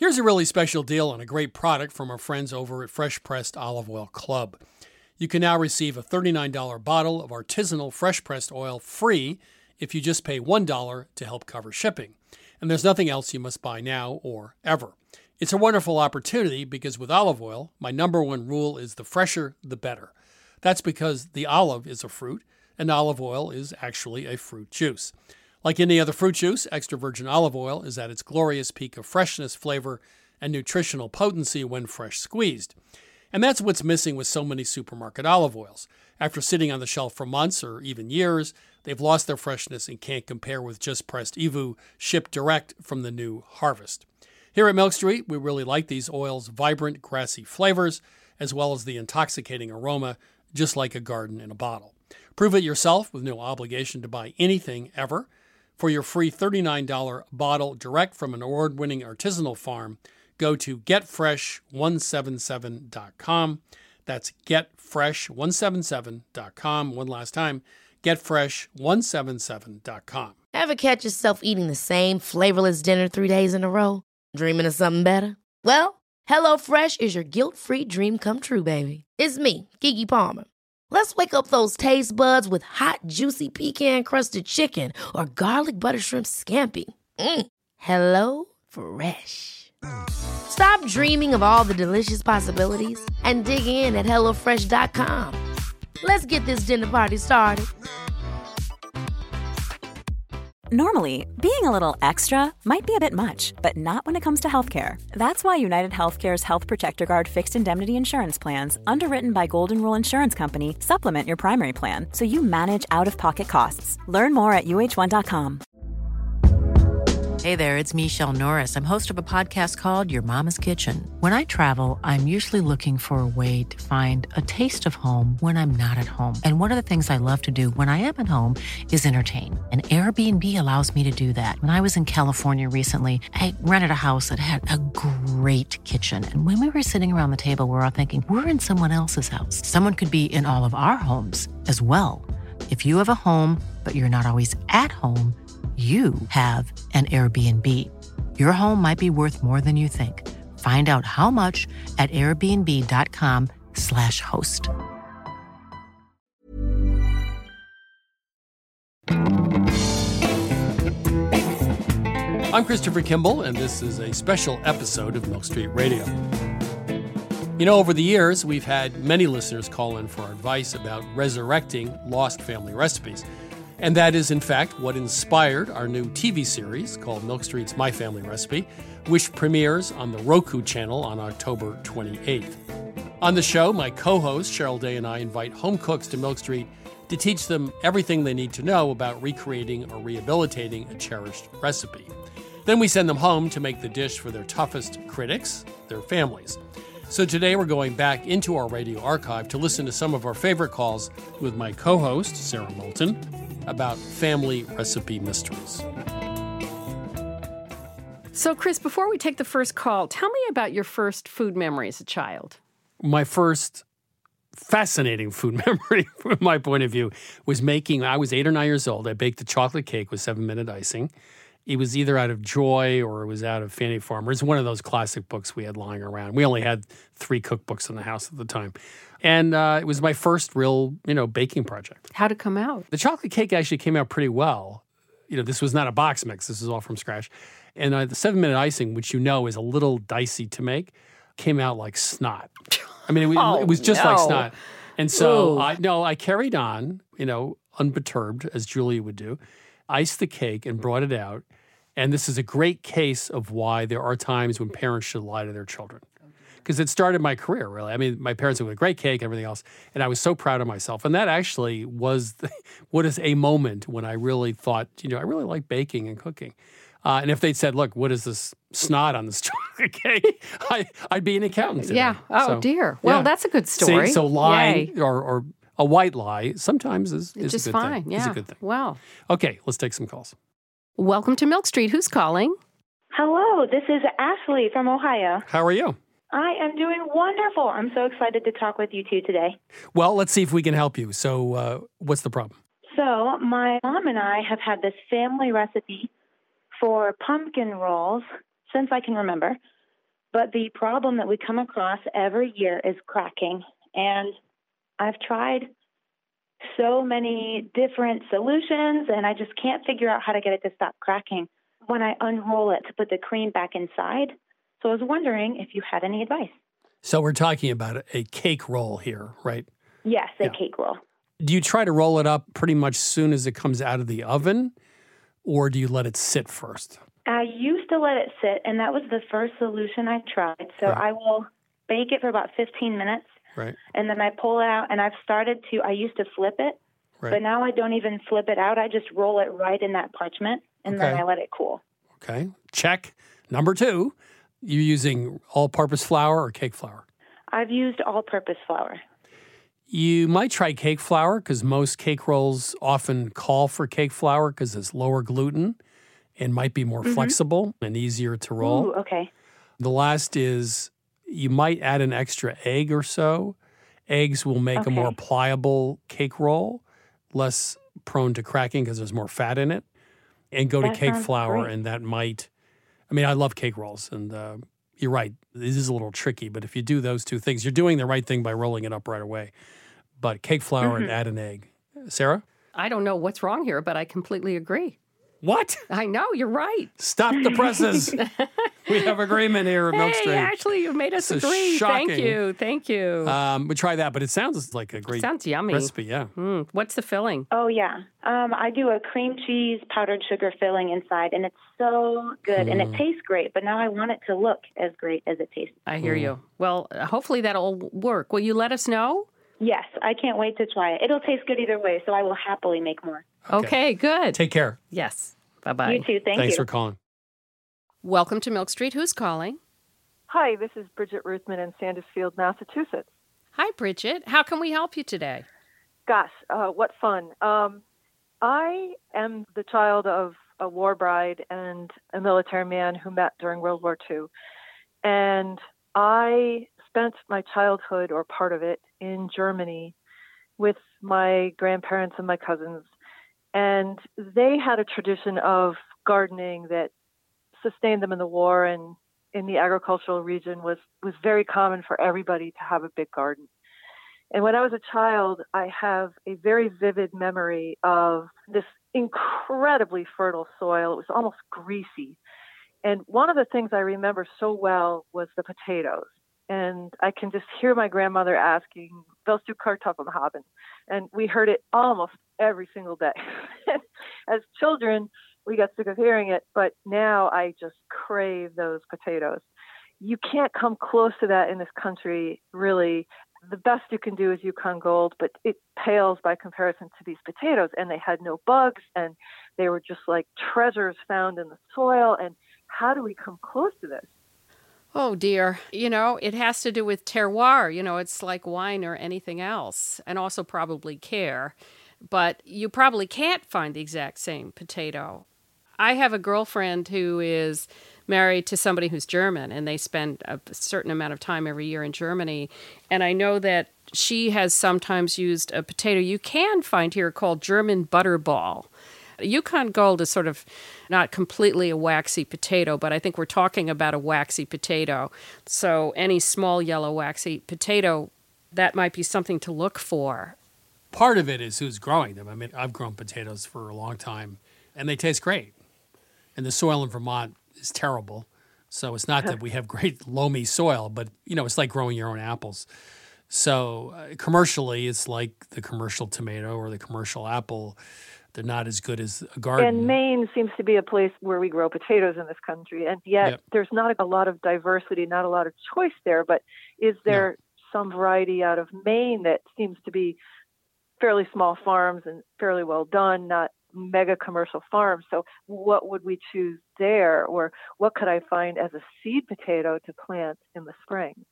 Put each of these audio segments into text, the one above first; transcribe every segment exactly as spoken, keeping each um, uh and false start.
Here's a really special deal on a great product from our friends over at Fresh Pressed Olive Oil Club. You can now receive a thirty-nine dollars bottle of artisanal fresh pressed oil free if you just pay one dollar to help cover shipping. And there's nothing else you must buy now or ever. It's a wonderful opportunity because with olive oil, my number one rule is the fresher, the better. That's because the olive is a fruit, and olive oil is actually a fruit juice. Like any other fruit juice, extra virgin olive oil is at its glorious peak of freshness, flavor, and nutritional potency when fresh squeezed. And that's what's missing with so many supermarket olive oils. After sitting on the shelf for months or even years, they've lost their freshness and can't compare with just pressed E V U shipped direct from the new harvest. Here at Milk Street, we really like these oils' vibrant, grassy flavors, as well as the intoxicating aroma, just like a garden in a bottle. Prove it yourself with no obligation to buy anything ever. For your free thirty-nine dollars bottle direct from an award-winning artisanal farm, go to get fresh one seventy-seven dot com. That's get fresh one seventy-seven dot com. One last time, get fresh one seventy-seven dot com. Ever catch yourself eating the same flavorless dinner three days in a row? Dreaming of something better? Well, HelloFresh is your guilt-free dream come true, baby. It's me, Keke Palmer. Let's wake up those taste buds with hot, juicy pecan-crusted chicken or garlic butter shrimp scampi. Mm. Hello Fresh. Stop dreaming of all the delicious possibilities and dig in at hello fresh dot com. Let's get this dinner party started. Normally, being a little extra might be a bit much, but not when it comes to healthcare. That's why United Healthcare's Health Protector Guard fixed indemnity insurance plans, underwritten by Golden Rule Insurance Company, supplement your primary plan so you manage out-of-pocket costs. Learn more at U H one dot com. Hey there, it's Michelle Norris. I'm host of a podcast called Your Mama's Kitchen. When I travel, I'm usually looking for a way to find a taste of home when I'm not at home. And one of the things I love to do when I am at home is entertain. And Airbnb allows me to do that. When I was in California recently, I rented a house that had a great kitchen. And when we were sitting around the table, we were all thinking, we're in someone else's house. Someone could be in all of our homes as well. If you have a home, but you're not always at home, you have an Airbnb. Your home might be worth more than you think. Find out how much at airbnb.com slash host. I'm Christopher Kimball, and this is a special episode of Milk Street Radio. You know, over the years, we've had many listeners call in for advice about resurrecting lost family recipes. And that is, in fact, what inspired our new T V series called Milk Street's My Family Recipe, which premieres on the Roku channel on October twenty-eighth. On the show, my co-host Cheryl Day and I invite home cooks to Milk Street to teach them everything they need to know about recreating or rehabilitating a cherished recipe. Then we send them home to make the dish for their toughest critics, their families. So today we're going back into our radio archive to listen to some of our favorite calls with my co-host, Sarah Moulton, about family recipe mysteries. So, Chris, before we take the first call, tell me about your first food memory as a child. My first fascinating food memory, from my point of view, was making, I was eight or nine years old. I baked a chocolate cake with seven-minute icing. It was either out of Joy or it was out of Fannie Farmer. It's one of those classic books we had lying around. We only had three cookbooks in the house at the time. And uh, it was my first real, you know, baking project. How'd it come out? The chocolate cake actually came out pretty well. You know, this was not a box mix. This is all from scratch. And uh, the seven-minute icing, which you know is a little dicey to make, came out like snot. I mean, it, oh, it was just no. like snot. And so, Ooh. I no, I carried on, you know, unperturbed, as Julia would do, iced the cake and brought it out. And this is a great case of why there are times when parents should lie to their children. Because it started my career, really. I mean, my parents had a great cake, everything else, and I was so proud of myself. And that actually was the, what is a moment when I really thought, you know, I really like baking and cooking. Uh, and if they'd said, look, what is this snot on this chocolate cake? I, I'd be an accountant today. Yeah. Oh, so, dear. Well, yeah. that's a good story. See, so lying Yay. or, or a white lie sometimes is, It's is just a good fine. thing. Yeah. It's a good thing. Wow. Okay, let's take some calls. Welcome to Milk Street. Who's calling? Hello, this is Ashley from Ohio. How are you? I am doing wonderful. I'm so excited to talk with you two today. Well, let's see if we can help you. So uh, what's the problem? So my mom and I have had this family recipe for pumpkin rolls since I can remember. But the problem that we come across every year is cracking. And I've tried so many different solutions, and I just can't figure out how to get it to stop cracking when I unroll it to put the cream back inside. So I was wondering if you had any advice. So we're talking about a cake roll here, right? Yes, a Yeah. cake roll. Do you try to roll it up pretty much soon as it comes out of the oven, or do you let it sit first? I used to let it sit, and that was the first solution I tried. So Right. I will bake it for about fifteen minutes, Right, and then I pull it out, and I've started to, I used to flip it, right. but now I don't even flip it out. I just roll it right in that parchment, and then Okay. I let it cool. Okay, check. Number two, you using all-purpose flour or cake flour? I've used all-purpose flour. You might try cake flour because most cake rolls often call for cake flour because it's lower gluten and might be more Mm-hmm. flexible and easier to roll. Ooh, okay. The last is you might add an extra egg or so. Eggs will make a more Okay. pliable cake roll, less prone to cracking because there's more fat in it. And go That to cake sounds flour, great. and that might. I mean, I love cake rolls, and uh, you're right. This is a little tricky, but if you do those two things, you're doing the right thing by rolling it up right away. But cake flour Mm-hmm. and add an egg. Sarah? I don't know what's wrong here, but I completely agree. What? I know, you're right. Stop the presses. We have agreement here at Milk Hey, Street. actually, you made us This is agree. Thank shocking. you. Thank you. Um, we try that, but it sounds like a great Sounds yummy. recipe. Yeah. Mm, what's the filling? Oh, yeah. Um, I do a cream cheese powdered sugar filling inside, and it's so good, and it Mm. tastes great, but now I want it to look as great as it tastes. I hear you. Well, uh, hopefully that'll work. Will you let us know? Yes, I can't wait to try it. It'll taste good either way, so I will happily make more. Okay, good. Take care. Yes. Bye-bye. You too. Thank Thanks you. for calling. Welcome to Milk Street. Who's calling? Hi, this is Bridget Ruthman in Sandusfield, Massachusetts. Hi, Bridget. How can we help you today? Gosh, uh, what fun. Um, I am the child of a war bride and a military man who met during World War Two. And I spent my childhood, or part of it, in Germany with my grandparents and my cousins. And they had a tradition of gardening that sustained them in the war, and in the agricultural region was, was very common for everybody to have a big garden. And when I was a child, I have a very vivid memory of this incredibly fertile soil. It was almost greasy. And one of the things I remember so well was the potatoes. And I can just hear my grandmother asking, "Willst du Kartoffeln haben?" And we heard it almost every single day. As children, we got sick of hearing it, but now I just crave those potatoes. You can't come close to that in this country, really. The best you can do is Yukon Gold, but it pales by comparison to these potatoes. And they had no bugs, and they were just like treasures found in the soil. And how do we come close to this? Oh, dear. You know, it has to do with terroir. You know, it's like wine or anything else, and also probably care. But you probably can't find the exact same potato. I have a girlfriend who is married to somebody who's German, and they spend a certain amount of time every year in Germany. And I know that she has sometimes used a potato you can find here called German butterball. Yukon Gold is sort of not completely a waxy potato, but I think we're talking about a waxy potato. So any small yellow waxy potato, that might be something to look for. Part of it is who's growing them. I mean, I've grown potatoes for a long time, and they taste great. And the soil in Vermont is terrible. So it's not that we have great loamy soil, but, you know, it's like growing your own apples. So uh, commercially, it's like the commercial tomato or the commercial apple. They're not as good as a garden. And Maine seems to be a place where we grow potatoes in this country. And yet Yep. there's not a lot of diversity, not a lot of choice there. But is there some variety out of Maine that seems to be fairly small farms and fairly well done, not mega commercial farms? So what would we choose there? Or what could I find as a seed potato to plant in the spring?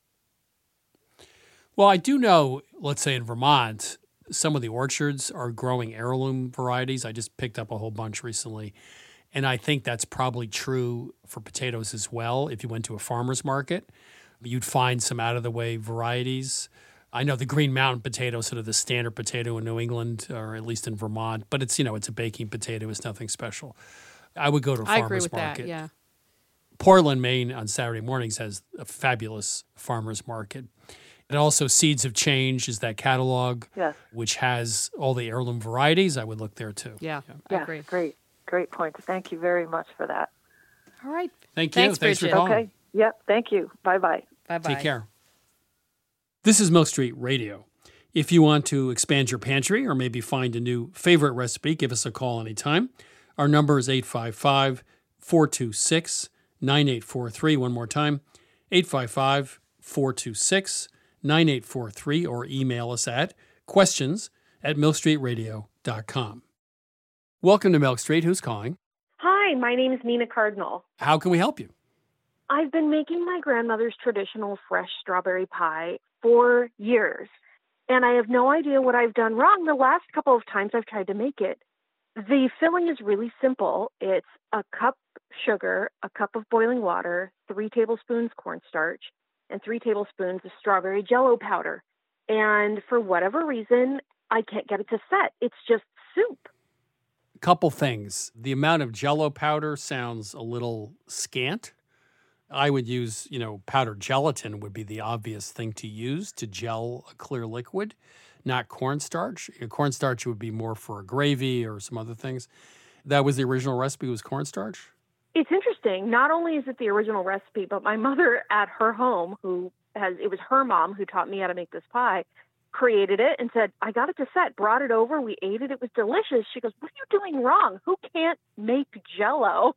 Well, I do know, let's say in Vermont, some of the orchards are growing heirloom varieties. I just picked up a whole bunch recently. And I think that's probably true for potatoes as well. If you went to a farmer's market, you'd find some out-of-the-way varieties. I know the Green Mountain potato, sort of the standard potato in New England, or at least in Vermont, but it's, you know, it's a baking potato. It's nothing special. I would go to a I farmer's agree with market. that, yeah. Portland, Maine on Saturday mornings has a fabulous farmer's market. And also Seeds of Change is that catalog, Yes. which has all the heirloom varieties. I would look there too. Yeah, Yeah. I Yes, agree. great, great point. Thank you very much for that. All right. Thank you. Thanks, Thanks for Bridget. calling. Okay. Yep. Thank you. Bye bye. Bye-bye. Take care. This is Milk Street Radio. If you want to expand your pantry or maybe find a new favorite recipe, give us a call anytime. Our number is eight five five, four two six, nine eight four three. One more time, eight five five, four two six, nine eight four three, or email us at questions at milk street radio dot com. Welcome to Milk Street. Who's calling? Hi, my name is Nina Cardinal. How can we help you? I've been making my grandmother's traditional fresh strawberry pie for years, and I have no idea what I've done wrong the last couple of times I've tried to make it. The filling is really simple. It's a cup sugar, a cup of boiling water, three tablespoons cornstarch, and three tablespoons of strawberry Jell-O powder. And for whatever reason, I can't get it to set. It's just soup. Couple things. The amount of Jell-O powder sounds a little scant. I would use, you know, powdered gelatin would be the obvious thing to use to gel a clear liquid, not cornstarch. Cornstarch would be more for a gravy or some other things. That was the original recipe, was cornstarch? It's interesting. Not only is it the original recipe, but my mother at her home, who has, it was her mom who taught me how to make this pie, created it and said, I got it to set, brought it over, we ate it, it was delicious. She goes, what are you doing wrong? Who can't make Jell-O?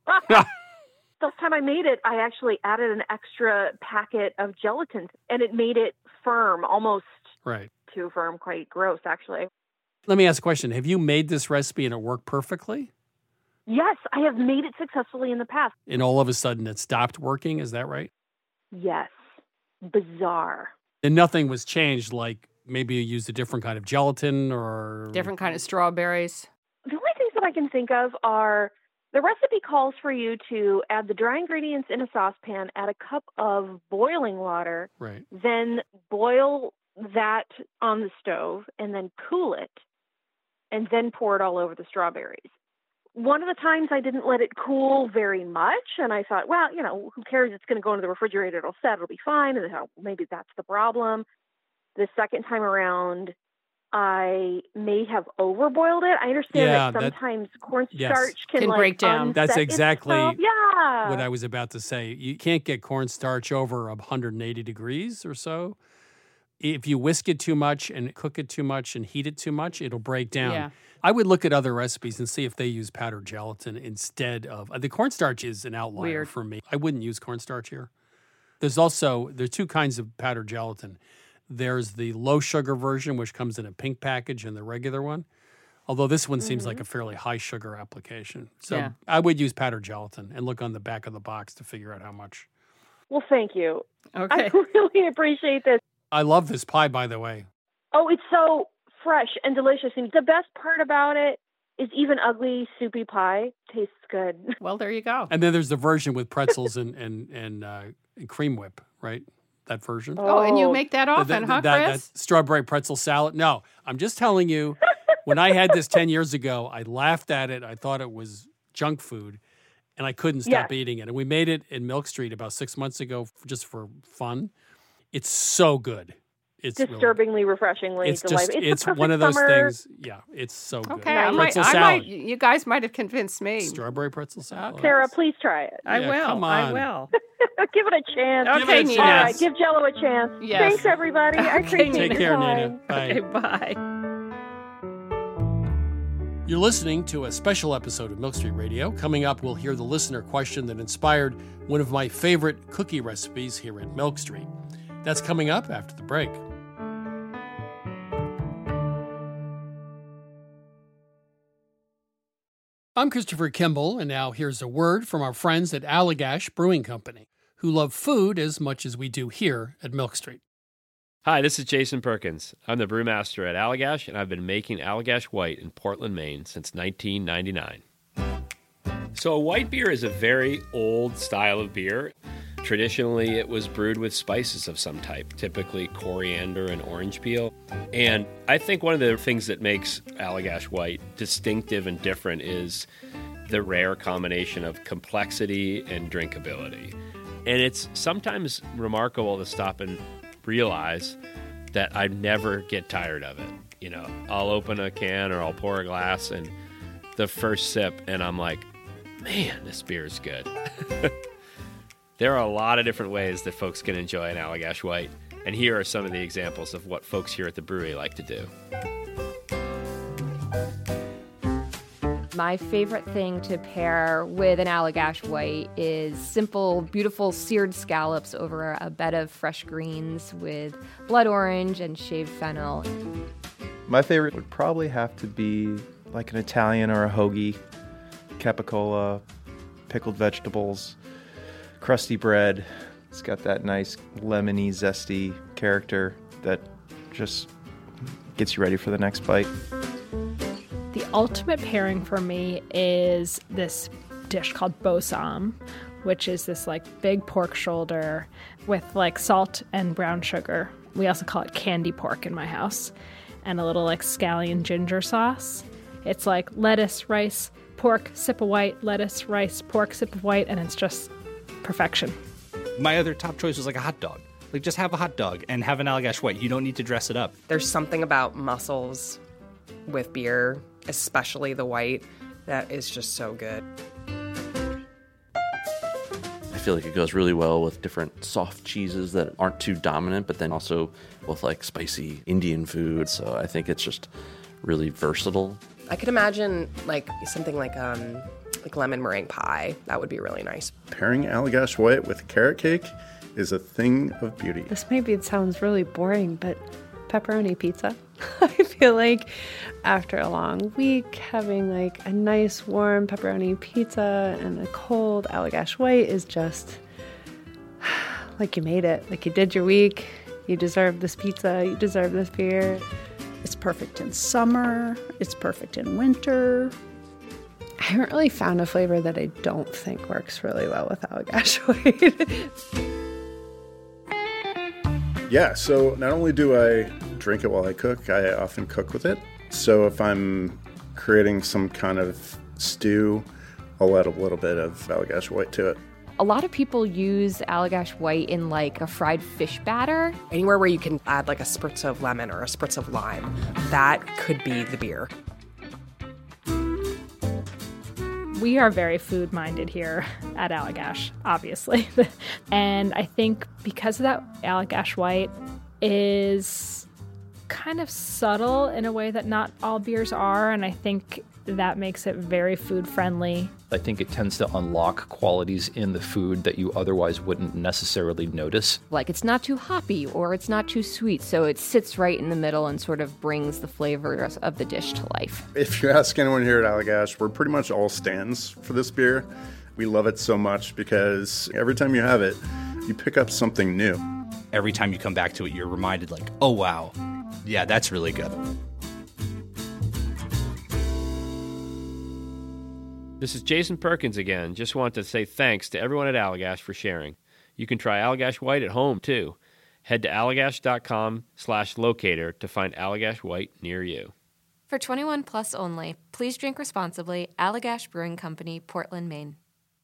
The time I made it, I actually added an extra packet of gelatin, and it made it firm, almost Right. too firm, quite gross, actually. Let me ask a question. Have you made this recipe and it worked perfectly? Yes, I have made it successfully in the past. And all of a sudden it stopped working? Is that right? Yes. Bizarre. And nothing was changed, like maybe you used a different kind of gelatin or... Different kind of strawberries. The only things that I can think of are the recipe calls for you to add the dry ingredients in a saucepan, add a cup of boiling water, Right. then boil that on the stove and then cool it and then pour it all over the strawberries. One of the times I didn't let it cool very much, and I thought, well, you know, who cares? It's going to go into the refrigerator. It'll set. It'll be fine. And I thought, maybe that's the problem. The second time around, I may have overboiled it. I understand Yeah, that that- sometimes cornstarch yes. can, Can like, break down. That's unset exactly itself. Yeah. what I was about to say. You can't get cornstarch over one hundred eighty degrees or so. If you whisk it too much and cook it too much and heat it too much, it'll break down. Yeah. I would look at other recipes and see if they use powdered gelatin instead of the cornstarch is an outlier Weird. for me. I wouldn't use cornstarch here. There's also there's two kinds of powdered gelatin. There's the low sugar version, which comes in a pink package, and the regular one. Although this one seems like a fairly high sugar application. So Yeah. I would use powdered gelatin and look on the back of the box to figure out how much. Well, thank you. Okay. I really appreciate this. I love this pie, by the way. Oh, it's so fresh and delicious. And the best part about it is even ugly, soupy pie tastes good. Well, there you go. And then there's the version with pretzels and and and, uh, and cream whip, right? That version. Oh, and you Oh. make that Th- often, th- huh, that, Chris? that strawberry pretzel salad. No, I'm just telling you, when I had this ten years ago, I laughed at it. I thought it was junk food, and I couldn't stop Yes. eating it. And we made it in Milk Street about six months ago f- just for fun. It's so good. It's really- Disturbingly, refreshingly it's delightful. just It's, the it's one perfect of those summer. things. Yeah, it's so good. Okay, I might, pretzel I salad, might, you guys might have convinced me. strawberry pretzel salad. Sarah, please try it. I Yeah, will. come I on. will. Give it a chance. Give Okay, it a Nina. All chance. right, give Jell-O a chance. Yes. Thanks, everybody. I Okay, appreciate Nina. Take your care, time. Nina. Bye. Okay, bye. You're listening to a special episode of Milk Street Radio. Coming up, we'll hear the listener question that inspired one of my favorite cookie recipes here at Milk Street. That's coming up after the break. I'm Christopher Kimball, and now here's a word from our friends at Allagash Brewing Company, who love food as much as we do here at Milk Street. Hi, this is Jason Perkins. I'm the brewmaster at Allagash, and I've been making Allagash White in Portland, Maine since nineteen ninety-nine. So a white beer is a very old style of beer. Traditionally, it was brewed with spices of some type, typically coriander and orange peel. And I think one of the things that makes Allagash White distinctive and different is the rare combination of complexity and drinkability. And it's sometimes remarkable to stop and realize that I never get tired of it. You know, I'll open a can or I'll pour a glass and the first sip and I'm like, man, this beer is good. There are a lot of different ways that folks can enjoy an Allagash White. And here are some of the examples of what folks here at the brewery like to do. My favorite thing to pair with an Allagash White is simple, beautiful seared scallops over a bed of fresh greens with blood orange and shaved fennel. My favorite would probably have to be like an Italian or a hoagie, capicola, pickled vegetables, crusty bread. It's got that nice lemony, zesty character that just gets you ready for the next bite. The ultimate pairing for me is this dish called bossam, which is this like big pork shoulder with like salt and brown sugar. We also call it candy pork in my house, and a little like scallion ginger sauce. It's like lettuce, rice, pork, sip of white, lettuce, rice, pork, sip of white, and it's just perfection. My other top choice was like a hot dog. Like just have a hot dog and have an Allagash White. You don't need to dress it up. There's something about mussels with beer, especially the white, that is just so good. I feel like it goes really well with different soft cheeses that aren't too dominant, but then also with like spicy Indian food. So I think it's just really versatile. I could imagine like something like um like lemon meringue pie. That would be really nice. Pairing Allagash White with carrot cake is a thing of beauty. This maybe it sounds really boring, but pepperoni pizza. I feel like after a long week, having like a nice warm pepperoni pizza and a cold Allagash White is just like you made it. Like you did your week. You deserve this pizza. You deserve this beer. It's perfect in summer. It's perfect in winter. I haven't really found a flavor that I don't think works really well with Allagash White. Yeah, so not only do I drink it while I cook, I often cook with it. So if I'm creating some kind of stew, I'll add a little bit of Allagash White to it. A lot of people use Allagash White in like a fried fish batter. Anywhere where you can add like a spritz of lemon or a spritz of lime, that could be the beer. We are very food-minded here at Allagash, obviously. And I think because of that, Allagash White is kind of subtle in a way that not all beers are, and I think that makes it very food-friendly. I think it tends to unlock qualities in the food that you otherwise wouldn't necessarily notice. Like it's not too hoppy or it's not too sweet, so it sits right in the middle and sort of brings the flavors of the dish to life. If you ask anyone here at Allagash, we're pretty much all stands for this beer. We love it so much because every time you have it, you pick up something new. Every time you come back to it, you're reminded like, oh wow, yeah, that's really good. This is Jason Perkins again. Just want to say thanks to everyone at Allagash for sharing. You can try Allagash White at home, too. Head to allagash.com slash locator to find Allagash White near you. For twenty-one plus only, please drink responsibly. Allagash Brewing Company, Portland, Maine.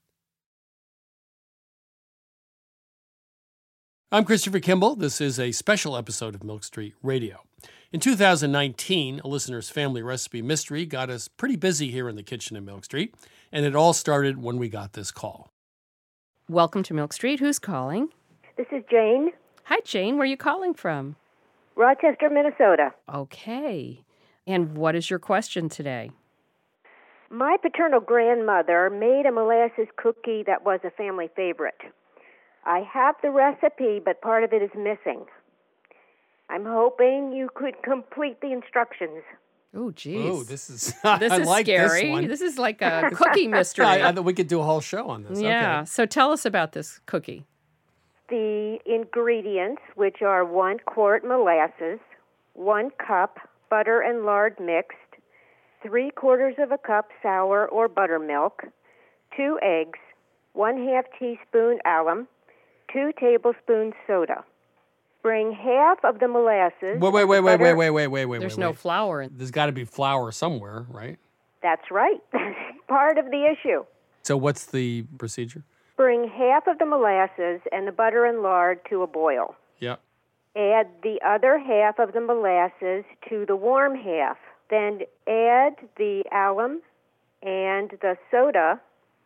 I'm Christopher Kimball. This is a special episode of Milk Street Radio. In two thousand nineteen, a listener's family recipe mystery got us pretty busy here in the kitchen at Milk Street, and it all started when we got this call. Welcome to Milk Street. Who's calling? This is Jane. Hi, Jane. Where are you calling from? Rochester, Minnesota. Okay. And what is your question today? My paternal grandmother made a molasses cookie that was a family favorite. I have the recipe, but part of it is missing. I'm hoping you could complete the instructions. Oh, geez. Oh, this is this I is like scary. This, one. This is like a cookie mystery. I, I thought we could do a whole show on this. Yeah. Okay. So tell us about this cookie. The ingredients, which are one quart molasses, one cup butter and lard mixed, three quarters of a cup sour or buttermilk, two eggs, one half teaspoon alum, two tablespoons soda. Bring half of the molasses. Wait, wait, wait, wait, wait, wait, wait, wait, wait. There's wait, no wait. flour. There's got to be flour somewhere, right? That's right. Part of the issue. So what's the procedure? Bring half of the molasses and the butter and lard to a boil. Yeah. Add the other half of the molasses to the warm half. Then add the alum and the soda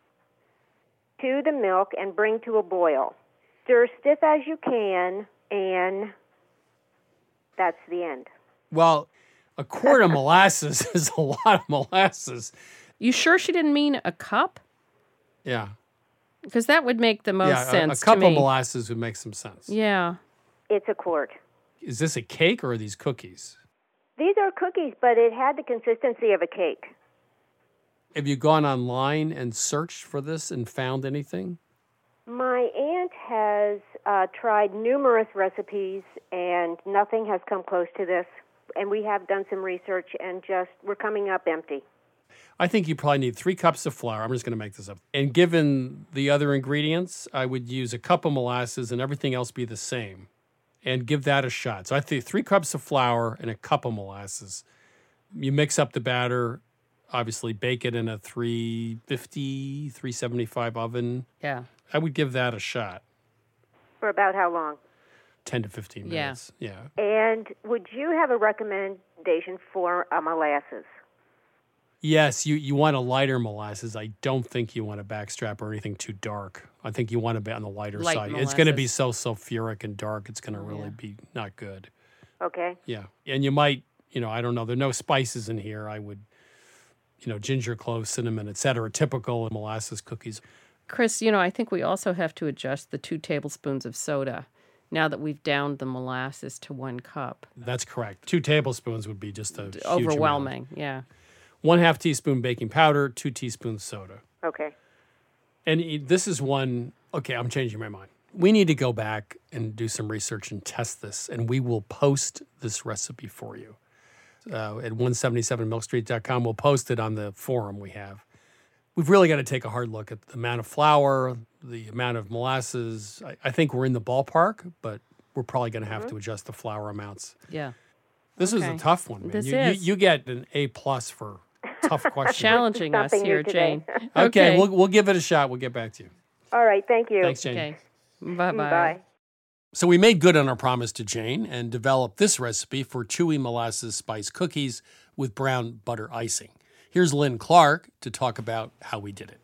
to the milk and bring to a boil. Stir stiff as you can, and that's the end. Well, a quart of molasses is a lot of molasses. You sure she didn't mean a cup? Yeah. Because that would make the most yeah, sense a, a cup to me. of molasses would make some sense. Yeah. It's a quart. Is this a cake or are these cookies? These are cookies, but it had the consistency of a cake. Have you gone online and searched for this and found anything? My aunt has uh, tried numerous recipes, and nothing has come close to this. And we have done some research, and just we're coming up empty. I think you probably need three cups of flour. I'm just going to make this up. And given the other ingredients, I would use a cup of molasses and everything else be the same. And give that a shot. So I think three cups of flour and a cup of molasses. You mix up the batter, obviously bake it in a three fifty, three seventy-five oven. Yeah. I would give that a shot. For about how long? ten to fifteen minutes. Yeah. yeah. And would you have a recommendation for a molasses? Yes, you, you want a lighter molasses. I don't think you want a backstrap or anything too dark. I think you want to be on the lighter Light side. molasses. It's going to be so sulfuric and dark. It's going to really yeah. be not good. Okay. Yeah. And you might, you know, I don't know. There are no spices in here. I would, you know, ginger, cloves, cinnamon, et cetera. Typical molasses cookies. Chris, you know, I think we also have to adjust the two tablespoons of soda now that we've downed the molasses to one cup. That's correct. Two tablespoons would be just a huge overwhelming. amount. Yeah. One half teaspoon baking powder, two teaspoons soda. Okay. And this is one, okay, I'm changing my mind. We need to go back and do some research and test this, and we will post this recipe for you. Uh, at one seventy-seven milk street dot com, we'll post it on the forum we have. We've really got to take a hard look at the amount of flour, the amount of molasses. I, I think we're in the ballpark, but we're probably going to have mm-hmm. to adjust the flour amounts. Yeah. This okay. is a tough one, man. This you, is. You, you get an A plus for tough questions. Challenging us here, Jane. okay, okay. We'll, we'll give it a shot. We'll get back to you. All right, thank you. Thanks, Jane. Okay. Bye-bye. Bye. So we made good on our promise to Jane and developed this recipe for chewy molasses spice cookies with brown butter icing. Here's Lynn Clark to talk about how we did it.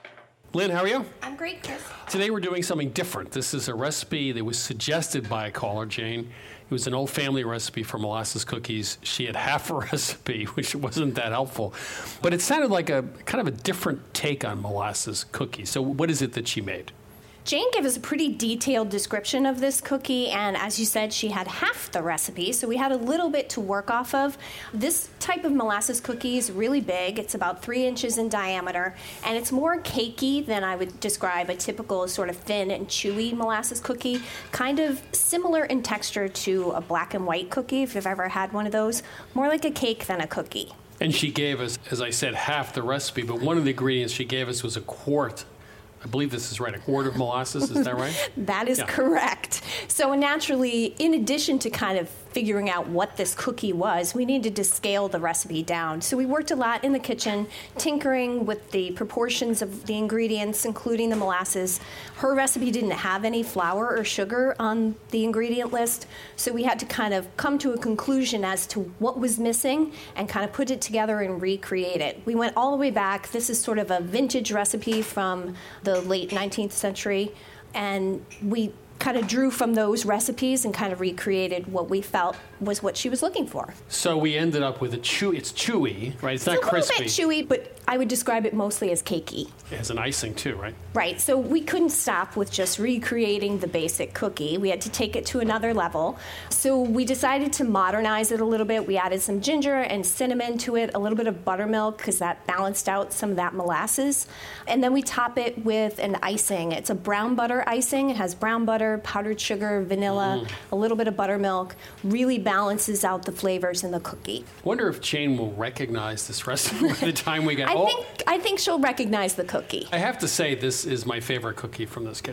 Lynn, how are you? I'm great, Chris. Today we're doing something different. This is a recipe that was suggested by a caller, Jane. It was an old family recipe for molasses cookies. She had half a recipe, which wasn't that helpful. But it sounded like a kind of a different take on molasses cookies. So what is it that she made? Jane gave us a pretty detailed description of this cookie, and as you said, she had half the recipe, so we had a little bit to work off of. This type of molasses cookie is really big. It's about three inches in diameter, and it's more cakey than I would describe a typical sort of thin and chewy molasses cookie, kind of similar in texture to a black and white cookie, if you've ever had one of those, more like a cake than a cookie. And she gave us, as I said, half the recipe, but one of the ingredients she gave us was a quart. I believe this is right, a quart of molasses, is that right? That is yeah. correct. So naturally, in addition to kind of figuring out what this cookie was, we needed to scale the recipe down. So we worked a lot in the kitchen, tinkering with the proportions of the ingredients, including the molasses. Her recipe didn't have any flour or sugar on the ingredient list, so we had to kind of come to a conclusion as to what was missing and kind of put it together and recreate it. We went all the way back. This is sort of a vintage recipe from the late nineteenth century, and we kind of drew from those recipes and kind of recreated what we felt was what she was looking for. So we ended up with a chewy, it's chewy, right? It's, it's not crispy. It's a little bit chewy, but I would describe it mostly as cakey. It has an icing too, right? Right, so we couldn't stop with just recreating the basic cookie. We had to take it to another level. So we decided to modernize it a little bit. We added some ginger and cinnamon to it, a little bit of buttermilk, because that balanced out some of that molasses. And then we top it with an icing. It's a brown butter icing. It has brown butter, powdered sugar, vanilla, mm. a little bit of buttermilk. Really balances out the flavors in the cookie. Wonder if Jane will recognize this recipe by the time we get. I oh, think I think she'll recognize the cookie. I have to say, this is my favorite cookie from this kitchen.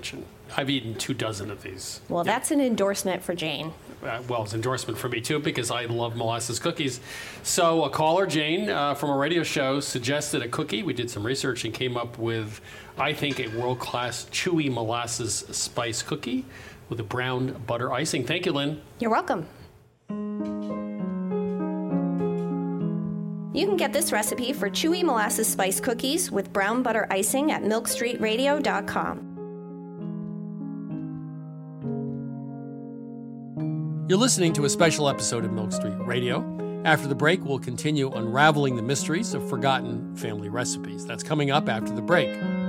I've eaten two dozen of these. Well, that's an endorsement for Jane. Uh, well, it's an endorsement for me, too, because I love molasses cookies. So a caller, Jane, uh, from a radio show, suggested a cookie. We did some research and came up with, I think, a world-class chewy molasses spice cookie with a brown butter icing. Thank you, Lynn. You're welcome. You can get this recipe for chewy molasses spice cookies with brown butter icing at milk street radio dot com. You're listening to a special episode of Milk Street Radio. After the break, we'll continue unraveling the mysteries of forgotten family recipes. That's coming up after the break.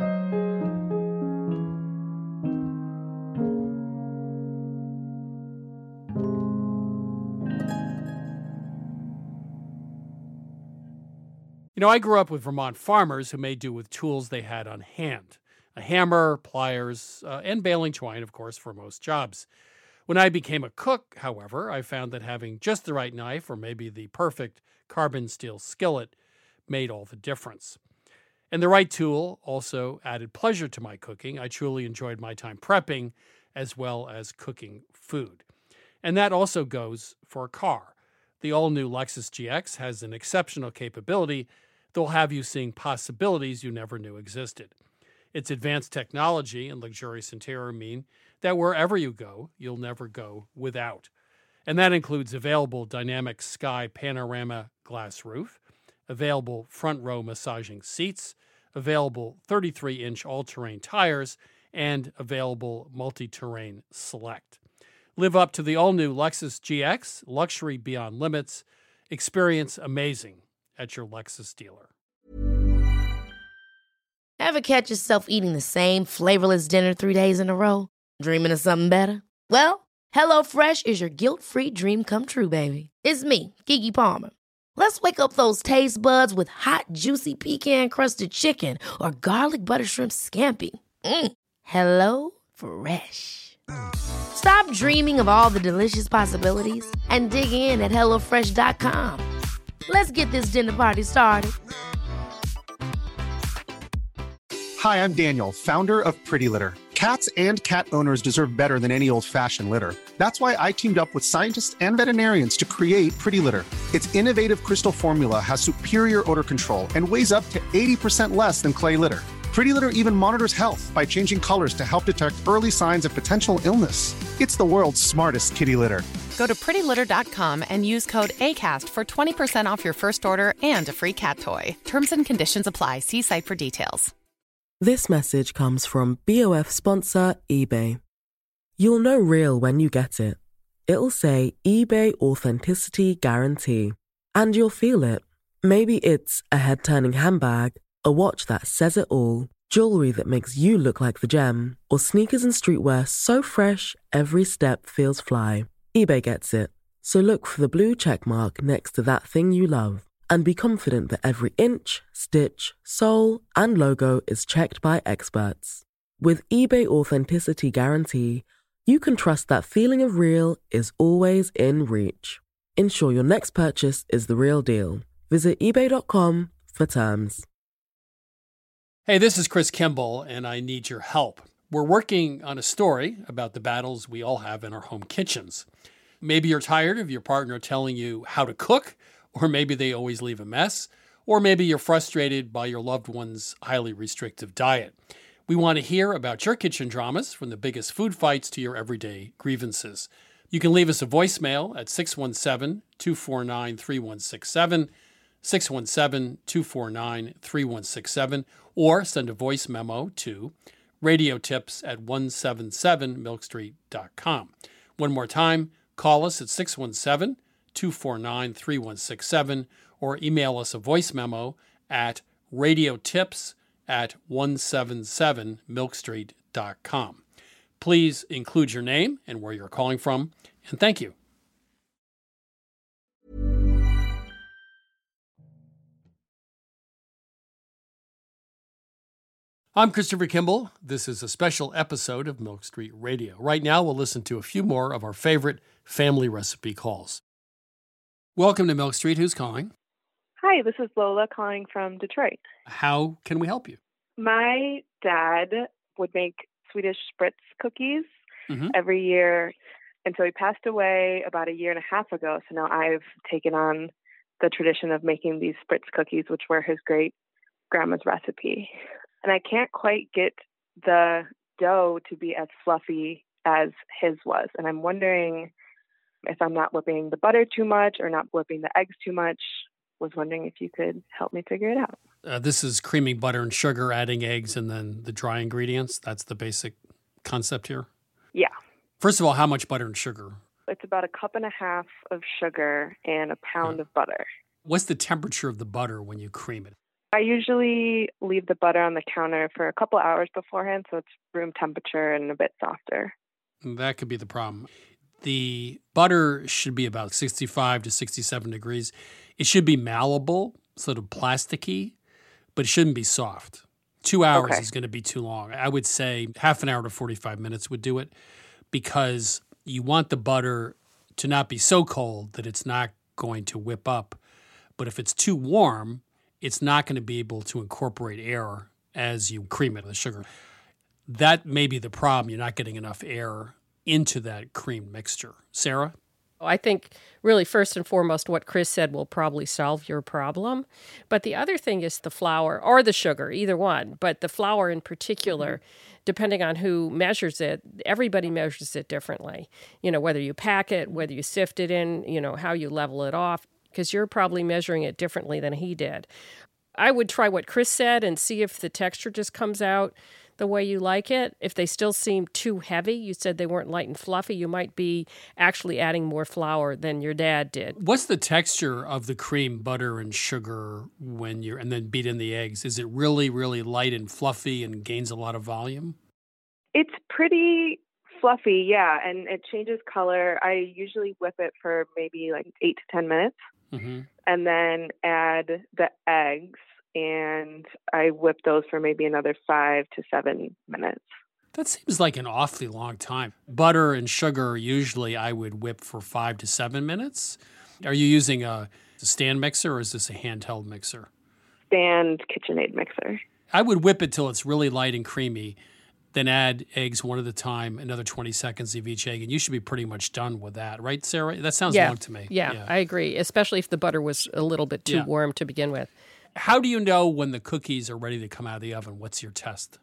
You know, I grew up with Vermont farmers who made do with tools they had on hand. A hammer, pliers, uh, and baling twine, of course, for most jobs. When I became a cook, however, I found that having just the right knife or maybe the perfect carbon steel skillet made all the difference. And the right tool also added pleasure to my cooking. I truly enjoyed my time prepping as well as cooking food. And that also goes for a car. The all-new Lexus G X has an exceptional capability that will have you seeing possibilities you never knew existed. Its advanced technology and luxurious interior mean that wherever you go, you'll never go without. And that includes available dynamic sky panorama glass roof, available front row massaging seats, available thirty-three inch all-terrain tires, and available multi-terrain select. Live up to the all-new Lexus G X, luxury beyond limits. Experience amazing at your Lexus dealer. Ever catch yourself eating the same flavorless dinner three days in a row? Dreaming of something better? Well, HelloFresh is your guilt-free dream come true, baby. It's me, Keke Palmer. Let's wake up those taste buds with hot, juicy pecan-crusted chicken or garlic butter shrimp scampi. Mm. Hello Fresh. Stop dreaming of all the delicious possibilities and dig in at hello fresh dot com. Let's get this dinner party started. Hi, I'm Daniel, founder of Pretty Litter. Cats and cat owners deserve better than any old-fashioned litter. That's why I teamed up with scientists and veterinarians to create Pretty Litter. Its innovative crystal formula has superior odor control and weighs up to eighty percent less than clay litter. Pretty Litter even monitors health by changing colors to help detect early signs of potential illness. It's the world's smartest kitty litter. Go to pretty litter dot com and use code ACAST for twenty percent off your first order and a free cat toy. Terms and conditions apply. See site for details. This message comes from B O F sponsor eBay. You'll know real when you get it. It'll say eBay Authenticity Guarantee. And you'll feel it. Maybe it's a head-turning handbag, a watch that says it all, jewelry that makes you look like the gem, or sneakers and streetwear so fresh every step feels fly. eBay gets it. So look for the blue check mark next to that thing you love. And be confident that every inch, stitch, sole, and logo is checked by experts. With eBay Authenticity Guarantee, you can trust that feeling of real is always in reach. Ensure your next purchase is the real deal. Visit ebay dot com for terms. Hey, this is Chris Kimball, and I need your help. We're working on a story about the battles we all have in our home kitchens. Maybe you're tired of your partner telling you how to cook, or maybe they always leave a mess, or maybe you're frustrated by your loved one's highly restrictive diet. We want to hear about your kitchen dramas, from the biggest food fights to your everyday grievances. You can leave us a voicemail at six one seven, two four nine, three one six seven, six one seven, two four nine, three one six seven, or send a voice memo to radiotips at one seven seven milk street dot com. One more time, call us at six one seven, two four nine, three one six seven, or email us a voice memo at radiotips at one seven seven milk street dot com. Please include your name and where you're calling from, and thank you. I'm Christopher Kimball. This is a special episode of Milk Street Radio. Right now, we'll listen to a few more of our favorite family recipe calls. Welcome to Milk Street. Who's calling? Hi, this is Lola calling from Detroit. How can we help you? My dad would make Swedish Spritz cookies Mhm. every year. And so he passed away about a year and a half ago. So now I've taken on the tradition of making these Spritz cookies, which were his great grandma's recipe. And I can't quite get the dough to be as fluffy as his was. And I'm wondering if I'm not whipping the butter too much or not whipping the eggs too much. Was wondering if you could help me figure it out. Uh, this is creaming butter and sugar, adding eggs, and then the dry ingredients. That's the basic concept here. Yeah. First of all, how much butter and sugar? It's about a cup and a half of sugar and a pound of butter. What's the temperature of the butter when you cream it? I usually leave the butter on the counter for a couple hours beforehand, so it's room temperature and a bit softer. That could be the problem. The butter should be about sixty-five to sixty-seven degrees. It should be malleable, sort of plasticky, but it shouldn't be soft. Two hours Okay. is going to be too long. I would say half an hour to forty-five minutes would do it, because you want the butter to not be so cold that it's not going to whip up. But if it's too warm, it's not going to be able to incorporate air as you cream it with sugar. That may be the problem. You're not getting enough air into that cream mixture. Sarah? I think really first and foremost what Chris said will probably solve your problem. But the other thing is the flour or the sugar, either one. But the flour in particular, depending on who measures it, everybody measures it differently. You know, whether you pack it, whether you sift it in, you know, how you level it off, because you're probably measuring it differently than he did. I would try what Chris said and see if the texture just comes out the way you like it. If they still seem too heavy, you said they weren't light and fluffy, you might be actually adding more flour than your dad did. What's the texture of the cream, butter, and sugar when you're, and then beat in the eggs? Is it really, really light and fluffy and gains a lot of volume? It's pretty fluffy, yeah, and it changes color. I usually whip it for maybe like eight to ten minutes Mm-hmm. and then add the eggs, and I whip those for maybe another five to seven minutes. That seems like an awfully long time. Butter and sugar, usually I would whip for five to seven minutes. Are you using a stand mixer or is this a handheld mixer? Stand KitchenAid mixer. I would whip it till it's really light and creamy, then add eggs one at a time, another twenty seconds of each egg, and you should be pretty much done with that. Right, Sarah? That sounds yeah. long to me. Yeah, I agree, especially if the butter was a little bit too Yeah. warm to begin with. How do you know when the cookies are ready to come out of the oven? What's your test?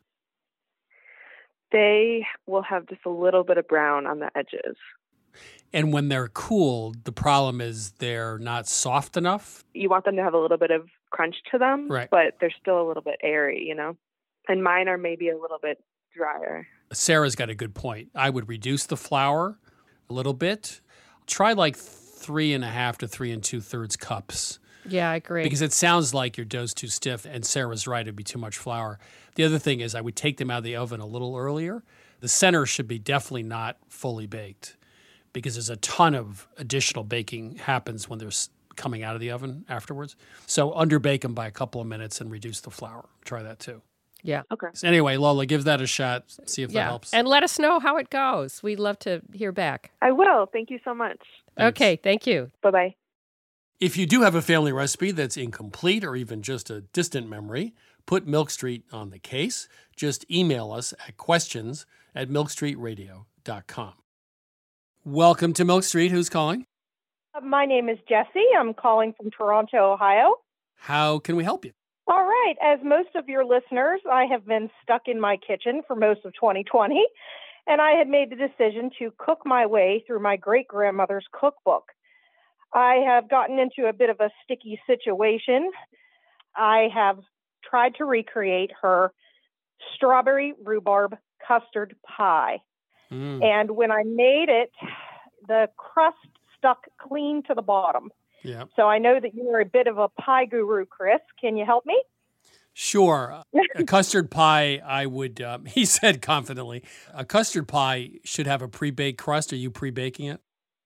They will have just a little bit of brown on the edges. And when they're cooled, the problem is they're not soft enough? You want them to have a little bit of crunch to them, Right. but they're still a little bit airy, you know? And mine are maybe a little bit drier. Sarah's got a good point. I would reduce the flour a little bit. Try like three and a half to three and two thirds cups. Yeah, I agree. Because it sounds like your dough's too stiff, and Sarah's right, it'd be too much flour. The other thing is I would take them out of the oven a little earlier. The center should be definitely not fully baked because there's a ton of additional baking happens when they're s- coming out of the oven afterwards. So underbake them by a couple of minutes and reduce the flour. Try that too. Yeah. Okay. So anyway, Lola, give that a shot. See if that Yeah, helps. and let us know how it goes. We'd love to hear back. I will. Thank you so much. Okay, thank you. Bye-bye. If you do have a family recipe that's incomplete or even just a distant memory, put Milk Street on the case. Just email us at questions at milk street radio dot com. Welcome to Milk Street. Who's calling? My name is Jessie. I'm calling from Toronto, Ohio. How can we help you? All right. As most of your listeners, I have been stuck in my kitchen for most of twenty twenty, and I had made the decision to cook my way through my great-grandmother's cookbook. I have gotten into a bit of a sticky situation. I have tried to recreate her strawberry rhubarb custard pie. Mm. And when I made it, the crust stuck clean to the bottom. Yeah. So I know that you're a bit of a pie guru, Chris. Can you help me? Sure. A custard pie, I would, um, he said confidently, a custard pie should have a pre-baked crust. Are you pre-baking it?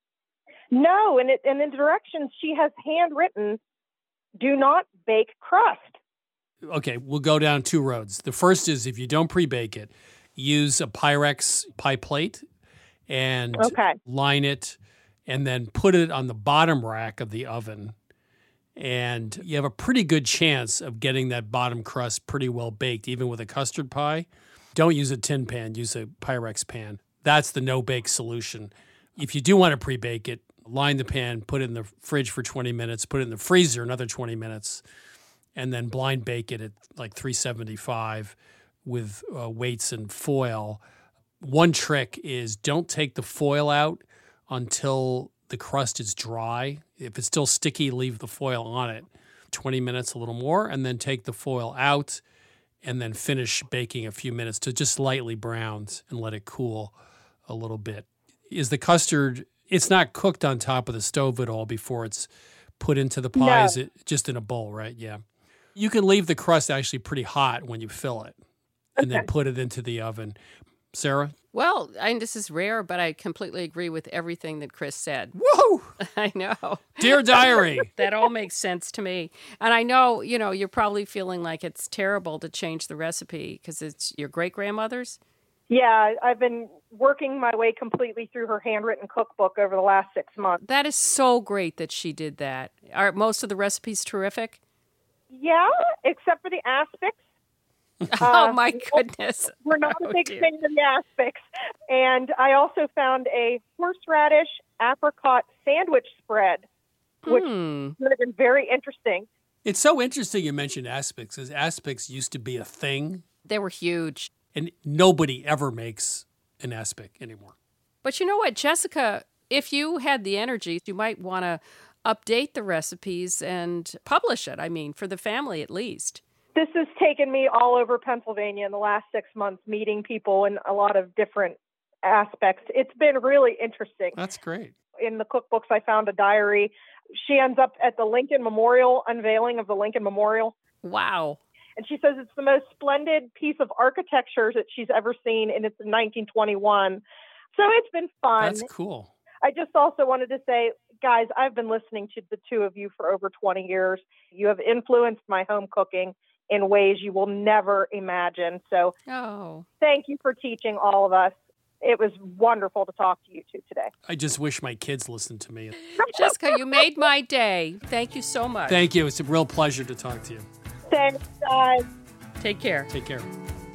No, and, it, and in directions she has handwritten, do not bake crust. Okay, we'll go down two roads. The first is if you don't pre-bake it, use a Pyrex pie plate and Okay. line it and then put it on the bottom rack of the oven. And you have a pretty good chance of getting that bottom crust pretty well baked, even with a custard pie. Don't use a tin pan, use a Pyrex pan. That's the no-bake solution. If you do want to pre-bake it, line the pan, put it in the fridge for twenty minutes, put it in the freezer another twenty minutes, and then blind bake it at like three seventy-five with uh, weights and foil. One trick is don't take the foil out until the crust is dry. If it's still sticky, leave the foil on it twenty minutes, a little more, and then take the foil out and then finish baking a few minutes to just lightly browned and let it cool a little bit. Is the custard, it's not cooked on top of the stove at all before it's put into the pie? No. Is it just in a bowl, right? Yeah. You can leave the crust actually pretty hot when you fill it and Okay. then put it into the oven. Sarah? Well, I mean, this is rare, but I completely agree with everything that Chris said. Whoa! I know. Dear Diary. That all makes sense to me. And I know, you know, you're probably feeling like it's terrible to change the recipe because it's your great-grandmother's. Yeah, I've been working my way completely through her handwritten cookbook over the last six months. That is so great that she did that. Are most of the recipes terrific? Yeah, except for the aspics. Oh, my goodness. We're not Oh, a big dear. fan of the aspics. And I also found a horseradish apricot sandwich spread, which Hmm. would have been very interesting. It's so interesting you mentioned aspics, because aspics used to be a thing. They were huge. And nobody ever makes an aspic anymore. But you know what, Jessica, if you had the energy, you might want to update the recipes and publish it, I mean, for the family at least. This has taken me all over Pennsylvania in the last six months, meeting people in a lot of different aspects. It's been really interesting. That's great. In the cookbooks, I found a diary. She ends up at the Lincoln Memorial, unveiling of the Lincoln Memorial. Wow. And she says it's the most splendid piece of architecture that she's ever seen, and it's in nineteen twenty-one. So it's been fun. That's cool. I just also wanted to say, guys, I've been listening to the two of you for over twenty years. You have influenced my home cooking in ways you will never imagine. So Oh. thank you for teaching all of us. It was wonderful to talk to you two today. I just wish my kids listened to me. Jessica, you made my day. Thank you so much. Thank you. It's a real pleasure to talk to you. Thanks, guys. Take care. Take care.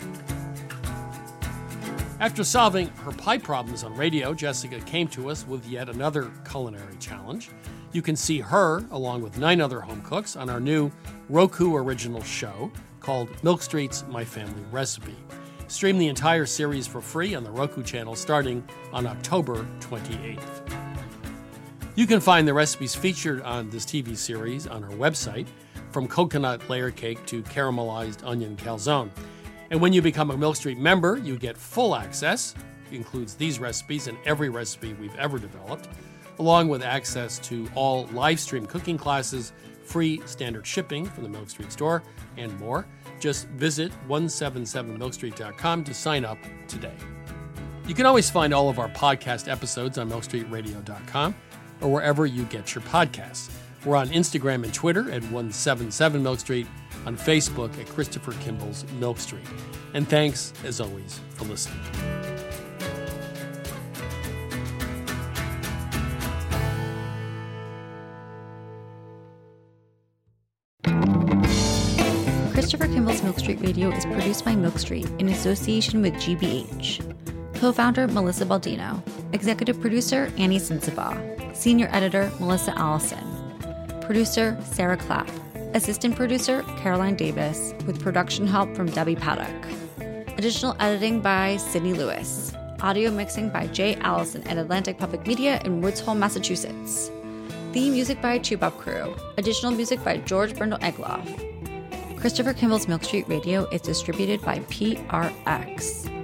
After solving her pie problems on radio, Jessica came to us with yet another culinary challenge. You can see her, along with nine other home cooks, on our new Roku original show called Milk Street's My Family Recipe. Stream the entire series for free on the Roku channel starting on October twenty-eighth. You can find the recipes featured on this T V series on our website, from coconut layer cake to caramelized onion calzone. And when you become a Milk Street member, you get full access. It includes these recipes and every recipe we've ever developed, along with access to all live stream cooking classes, free standard shipping from the Milk Street store, and more. Just visit one seventy-seven milk street dot com to sign up today. You can always find all of our podcast episodes on milk street radio dot com or wherever you get your podcasts. We're on Instagram and Twitter at one seventy-seven milk street, on Facebook at Christopher Kimball's Milk Street. And thanks, as always, for listening. Christopher Kimball's Milk Street Radio is produced by Milk Street in association with G B H. Co-founder Melissa Baldino. Executive producer Annie Sensabaugh. Senior editor Melissa Allison. Producer Sarah Clapp. Assistant producer Caroline Davis, with production help from Debbie Paddock. Additional editing by Sydney Lewis. Audio mixing by Jay Allison at Atlantic Public Media in Woods Hole, Massachusetts. Theme music by Chubop Crew. Additional music by George Brindle Egloff. Christopher Kimball's Milk Street Radio is distributed by P R X.